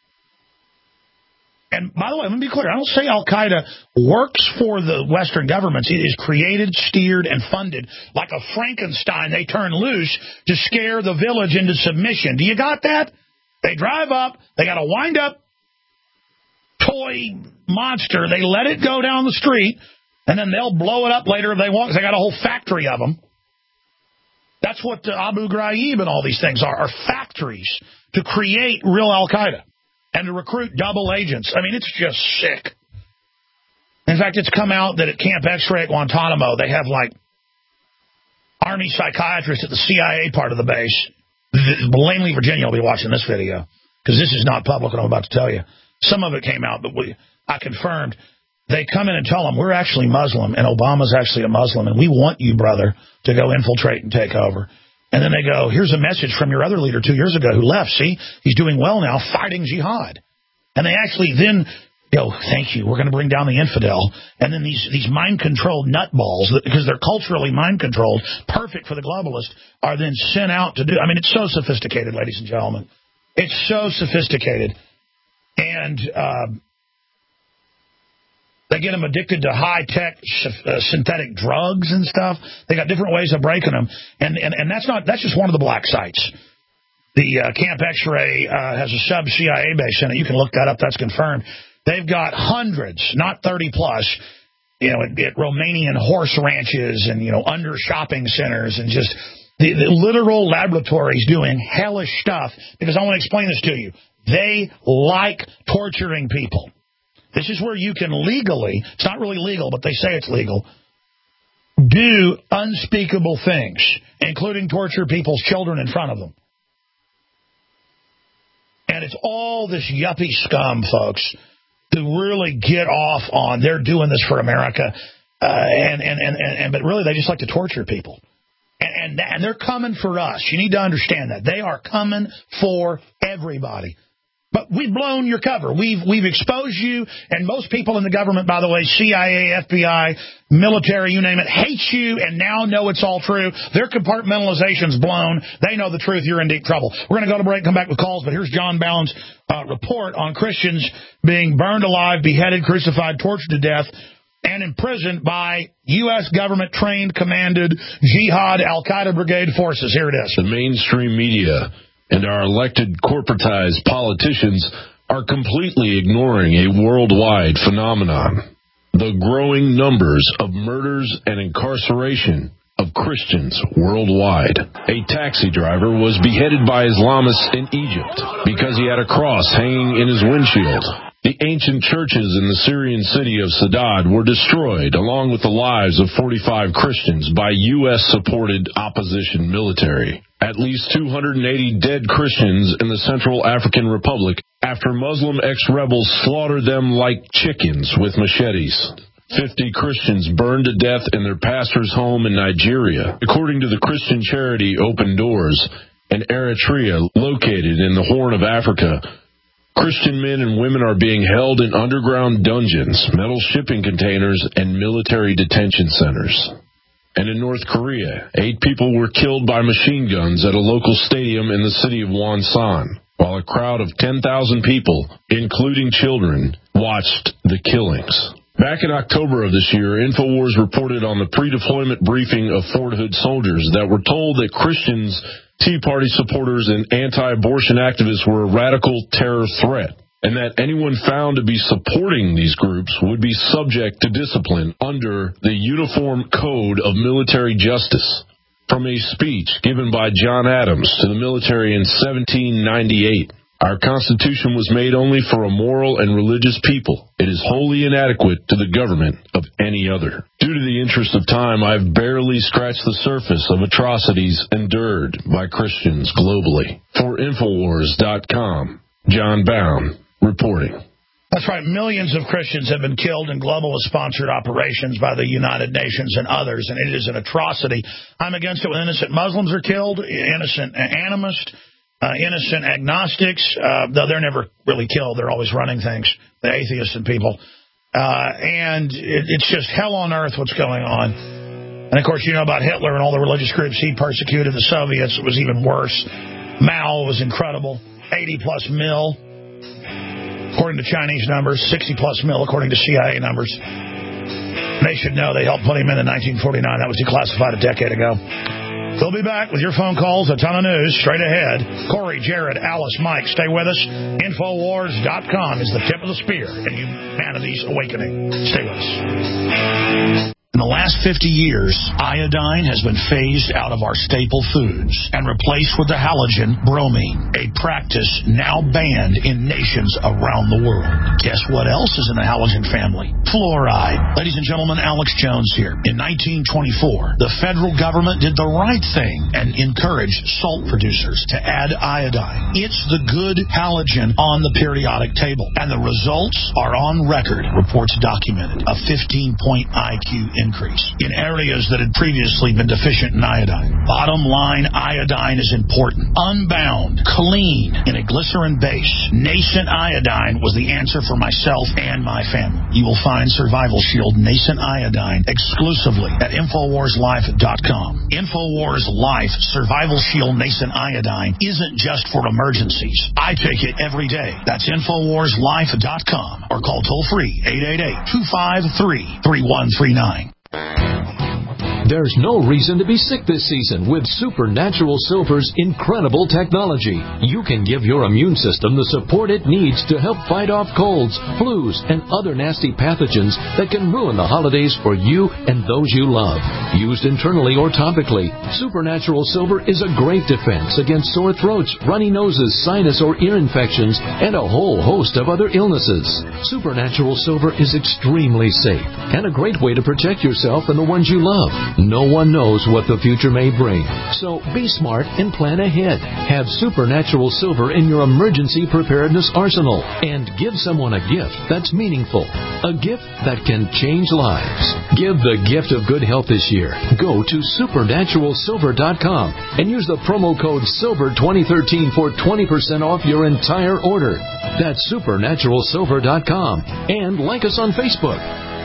And by the way, let me be clear. I don't say Al-Qaeda works for the Western governments. It is created, steered, and funded like a Frankenstein they turn loose to scare the village into submission. Do you got that? They drive up. They got a wind-up toy monster. They let it go down the street, and then they'll blow it up later if they want, because they got a whole factory of them. That's what the Abu Ghraib and all these things are, are factories to create real Al-Qaeda. And to recruit double agents. I mean, it's just sick. In fact, it's come out that at Camp X-Ray at Guantanamo, they have, like, Army psychiatrists at the C I A part of the base. Langley, Virginia will be watching this video, because this is not public, what I'm about to tell you. Some of it came out, but we, I confirmed. They come in and tell them, we're actually Muslim, and Obama's actually a Muslim, and we want you, brother, to go infiltrate and take over. And then they go, here's a message from your other leader two years ago who left. See, he's doing well now, fighting jihad. And they actually then go, thank you, we're going to bring down the infidel. And then these, these mind-controlled nutballs, because they're culturally mind-controlled, perfect for the globalist, are then sent out to do. I mean, it's so sophisticated, ladies and gentlemen. It's so sophisticated. And uh, they get them addicted to high-tech uh, synthetic drugs and stuff. They got different ways of breaking them. And, and, and that's not that's just one of the black sites. The uh, Camp X-Ray uh, has a sub-C I A base in it. You can look that up. That's confirmed. They've got hundreds, not thirty plus, you know, at, at Romanian horse ranches and, you know, under shopping centers and just the, the literal laboratories doing hellish stuff. Because I want to explain this to you. They like torturing people. This is where you can legally, it's not really legal, but they say it's legal, do unspeakable things, including torture people's children in front of them. And it's all this yuppie scum, folks, to really get off on, they're doing this for America, uh, and, and, and, and but really they just like to torture people. And, and, and they're coming for us. You need to understand that. They are coming for everybody. But we've blown your cover. We've we've exposed you, and most people in the government, by the way, C I A, F B I, military, you name it, hate you and now know it's all true. Their compartmentalization's blown. They know the truth. You're in deep trouble. We're going to go to break and come back with calls, but here's John Bound's uh, report on Christians being burned alive, beheaded, crucified, tortured to death, and imprisoned by U S government-trained, commanded jihad al-Qaeda brigade forces. Here it is.
The mainstream media and our elected corporatized politicians are completely ignoring a worldwide phenomenon: the growing numbers of murders and incarceration of Christians worldwide. A taxi driver was beheaded by Islamists in Egypt because he had a cross hanging in his windshield. The ancient churches in the Syrian city of Saddad were destroyed, along with the lives of forty-five Christians, by U S-supported opposition military. At least two hundred eighty dead Christians in the Central African Republic after Muslim ex-rebels slaughtered them like chickens with machetes. fifty Christians burned to death in their pastor's home in Nigeria, according to the Christian charity Open Doors. In Eritrea, located in the Horn of Africa, Christian men and women are being held in underground dungeons, metal shipping containers, and military detention centers. And in North Korea, eight people were killed by machine guns at a local stadium in the city of Wonsan, while a crowd of ten thousand people, including children, watched the killings. Back in October of this year, InfoWars reported on the pre-deployment briefing of Fort Hood soldiers that were told that Christians, Tea Party supporters, and anti-abortion activists were a radical terror threat. and that anyone found to be supporting these groups would be subject to discipline under the Uniform Code of Military Justice. From a speech given by John Adams to the military in seventeen ninety-eight, our Constitution was made only for a moral and religious people. It is wholly inadequate to the government of any other. Due to the interest of time, I've barely scratched the surface of atrocities endured by Christians globally. For Infowars dot com, John Bound reporting.
That's right. Millions of Christians have been killed in globalist-sponsored operations by the United Nations and others, and it is an atrocity. I'm against it when innocent Muslims are killed, innocent animists, uh, innocent agnostics, uh, though they're never really killed. They're always running things, the atheists and people. Uh, and it, it's just hell on earth what's going on. And, of course, you know about Hitler and all the religious groups he persecuted. The Soviets, it was even worse. Mao was incredible, eighty-plus mil. According to Chinese numbers, sixty-plus mil according to C I A numbers. They should know they helped put him in in nineteen forty-nine. That was declassified a decade ago. We'll be back with your phone calls, a ton of news, straight ahead. Corey, Jared, Alice, Mike, stay with us. Infowars dot com is the tip of the spear in humanity's awakening. Stay with us. In the last fifty years, iodine has been phased out of our staple foods and replaced with the halogen bromine, a practice now banned in nations around the world. Guess what else is in the halogen family? Fluoride. Ladies and gentlemen, Alex Jones here. In nineteen twenty-four, the federal government did the right thing and encouraged salt producers to add iodine. It's the good halogen on the periodic table, and the results are on record, reports documented. A fifteen-point I Q increase in areas that had previously been deficient in iodine. Bottom line, iodine is important. Unbound, clean, in a glycerin base. Nascent iodine was the answer for myself and my family. You will find Survival Shield Nascent Iodine exclusively at Infowars Life dot com. Infowars Life Survival Shield Nascent Iodine isn't just for emergencies. I take it every day. That's Infowars Life dot com or call toll-free eight eight eight, two five three, three one three nine.
There's no reason to be sick this season with Supernatural Silver's incredible technology. You can give your immune system the support it needs to help fight off colds, flus, and other nasty pathogens that can ruin the holidays for you and those you love. Used internally or topically, Supernatural Silver is a great defense against sore throats, runny noses, sinus or ear infections, and a whole host of other illnesses. Supernatural Silver is extremely safe and a great way to protect yourself and the ones you love. No one knows what the future may bring, so be smart and plan ahead. Have Supernatural Silver in your emergency preparedness arsenal and give someone a gift that's meaningful, a gift that can change lives. Give the gift of good health this year. Go to Supernatural Silver dot com and use the promo code Silver twenty thirteen for twenty percent off your entire order. That's Supernatural Silver dot com, and like us on Facebook.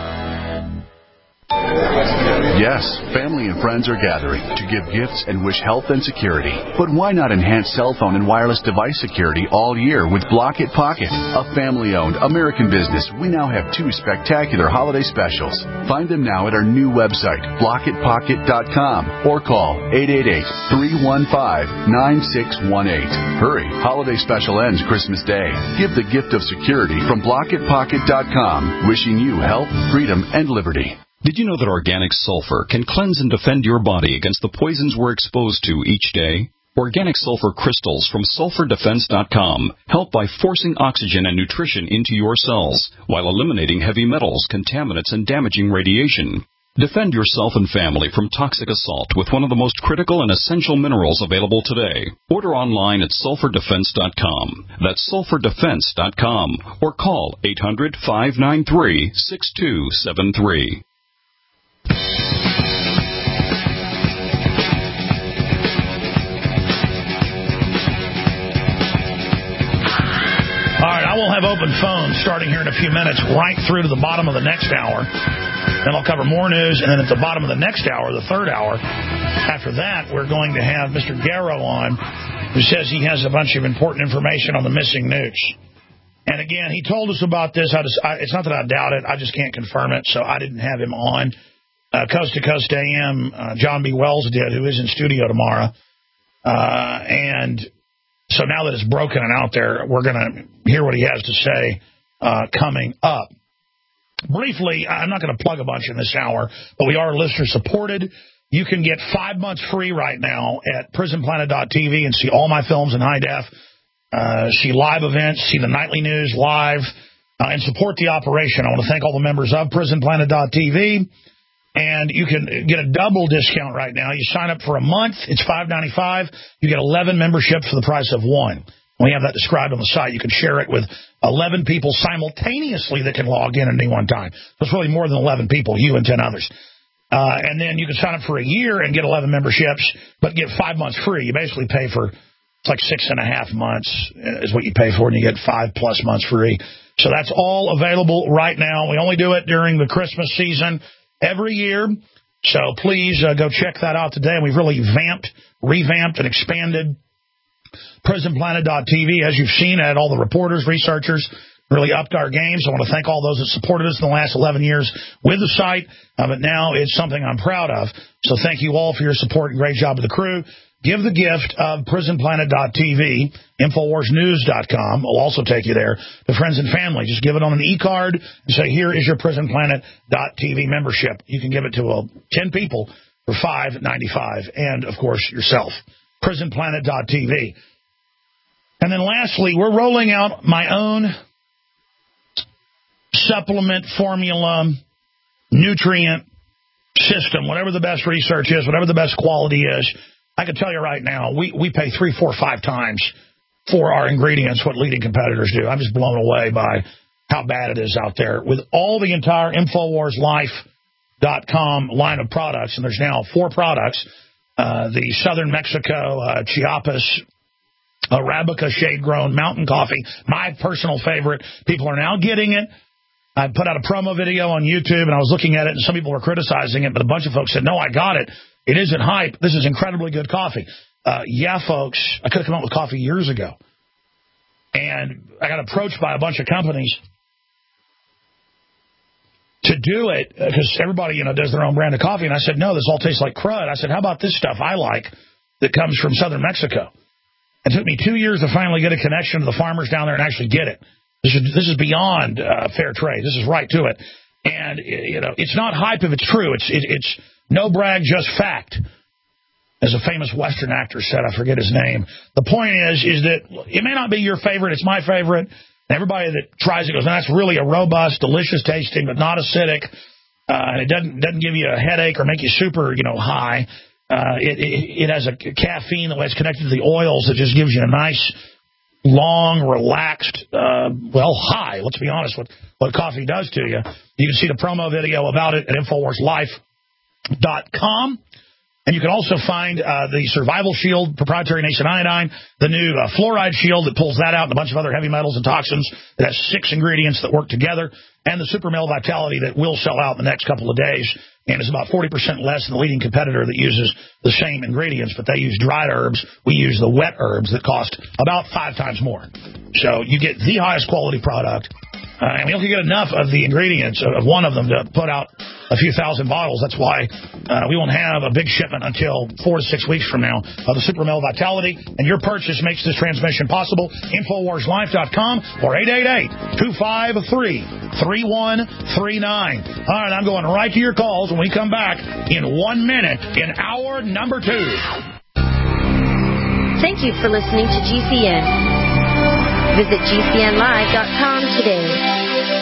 Yes, family and friends are gathering to give gifts and wish health and security. But why not enhance cell phone and wireless device security all year with Block It Pocket? A family-owned American business, we now have two spectacular holiday specials. Find them now at our new website, block it pocket dot com, or call eight eight eight, three one five, nine six one eight. Hurry, holiday special ends Christmas Day. Give the gift of security from block it pocket dot com, wishing you health, freedom, and liberty.
Did you know that organic sulfur can cleanse and defend your body against the poisons we're exposed to each day? Organic sulfur crystals from sulfur defense dot com help by forcing oxygen and nutrition into your cells while eliminating heavy metals, contaminants, and damaging radiation. Defend yourself and family from toxic assault with one of the most critical and essential minerals available today. Order online at sulfur defense dot com. That's sulfur defense dot com, or call eight hundred, five nine three, six two seven three.
All right, I will have open phones starting here in a few minutes, right through to the bottom of the next hour. Then I'll cover more news, and then at the bottom of the next hour, the third hour, after that, we're going to have Mister Garrow on, who says he has a bunch of important information on the missing nukes. And again, he told us about this. I just, I, it's not that I doubt it. I just can't confirm it, so I didn't have him on. Uh, Coast to Coast A M, uh, John B. Wells did, who is in studio tomorrow. Uh, and So now that it's broken and out there, we're going to hear what he has to say uh, coming up. Briefly, I'm not going to plug a bunch in this hour, but we are listener-supported. You can get five months free right now at prison planet dot t v and see all my films in high def, uh, see live events, see the nightly news live, uh, and support the operation. I want to thank all the members of prison planet dot t v. And you can get a double discount right now. You sign up for a month, it's five ninety-five. You get eleven memberships for the price of one. We have that described on the site. You can share it with eleven people simultaneously that can log in at any one time. So it's really more than eleven people, you and ten others. Uh, and then you can sign up for a year and get eleven memberships, but get five months free. You basically pay for, it's like six and a half months is what you pay for, and you get five plus months free. So that's all available right now. We only do it during the Christmas season every year. So please uh, go check that out today. And we've really vamped, revamped, and expanded prison planet dot t v. As you've seen, I had all the reporters, researchers, really upped our games. I want to thank all those that supported us in the last eleven years with the site. Uh, but now it's something I'm proud of. So thank you all for your support and great job of the crew. Give the gift of prison planet dot t v, infowars news dot com will also take you there, to friends and family. Just give it on an e-card and say, here is your prison planet dot t v membership. You can give it to uh, ten people for five ninety-five, and, of course, yourself. prison planet dot t v. And then lastly, we're rolling out my own supplement, formula, nutrient system, whatever the best research is, whatever the best quality is. I can tell you right now, we, we pay three, four, five times for our ingredients what leading competitors do. I'm just blown away by how bad it is out there. With all the entire infowars life dot com line of products, and there's now four products, uh, the Southern Mexico, uh, Chiapas, Arabica shade-grown mountain coffee, my personal favorite. People are now getting it. I put out a promo video on YouTube, and I was looking at it, and some people were criticizing it, but a bunch of folks said, no, I got it. It isn't hype. This is incredibly good coffee. Uh, yeah, folks, I could have come up with coffee years ago. And I got approached by a bunch of companies to do it because everybody, you know, does their own brand of coffee. And I said, no, this all tastes like crud. I said, how about this stuff I like that comes from Southern Mexico? It took me two years to finally get a connection to the farmers down there and actually get it. This is, this is beyond uh, fair trade. This is right to it. And, you know, it's not hype if it's true. It's it, it's no brag, just fact. As a famous Western actor said, I forget his name. The point is, is that it may not be your favorite. It's my favorite. And everybody that tries it goes, that's really a robust, delicious tasting, but not acidic. Uh, and it doesn't doesn't give you a headache or make you super, you know, high. Uh, it, it, it has a caffeine that it's connected to the oils that just gives you a nice, long, relaxed, uh, well, high. Let's be honest, what, what coffee does to you. You can see the promo video about it at infowars life dot com. And you can also find uh, the Survival Shield, proprietary Nascent Iodine, the new uh, Fluoride Shield that pulls that out, and a bunch of other heavy metals and toxins that has six ingredients that work together, and the Super Male Vitality that will sell out in the next couple of days, and is about forty percent less than the leading competitor that uses the same ingredients, but they use dried herbs. We use the wet herbs that cost about five times more. So you get the highest quality product, uh, and we don't get enough of the ingredients of one of them to put out a few thousand bottles. That's why uh, we won't have a big shipment until four to six weeks from now of the Super Male Vitality. And your purchase makes this transmission possible. infowars life dot com or eight eight eight, two five three, three one three nine. All right, I'm going right to your calls when we come back in one minute in hour number two.
Thank you for listening to G C N. Visit G C N live dot com today.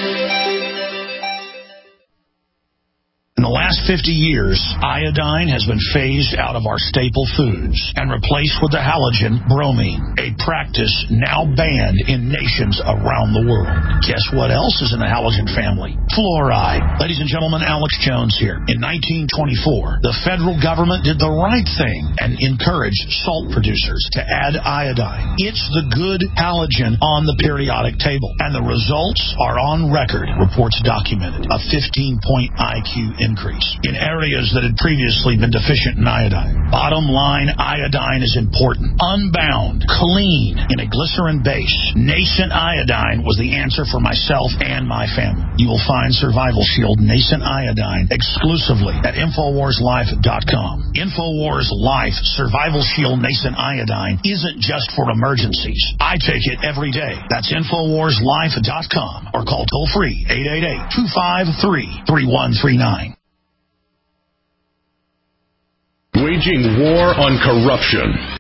In the last fifty years, iodine has been phased out of our staple foods and replaced with the halogen bromine, a practice now banned in nations around the world. Guess what else is in the halogen family? Fluoride. Ladies and gentlemen, Alex Jones here. In nineteen twenty-four, the federal government did the right thing and encouraged salt producers to add iodine. It's the good halogen on the periodic table, and the results are on record, reports documented. A fifteen-point I Q improvement. increase in areas that had previously been deficient in iodine. Bottom line, iodine is important. Unbound, clean, in a glycerin base, Nascent Iodine was the answer for myself and my family. You will find Survival Shield Nascent Iodine exclusively at Infowars Life dot com. Infowars Life Survival Shield Nascent Iodine isn't just for emergencies. I take it every day. That's Infowars Life dot com or call toll-free eight eight eight, two five three, three one three nine.
Waging war on corruption.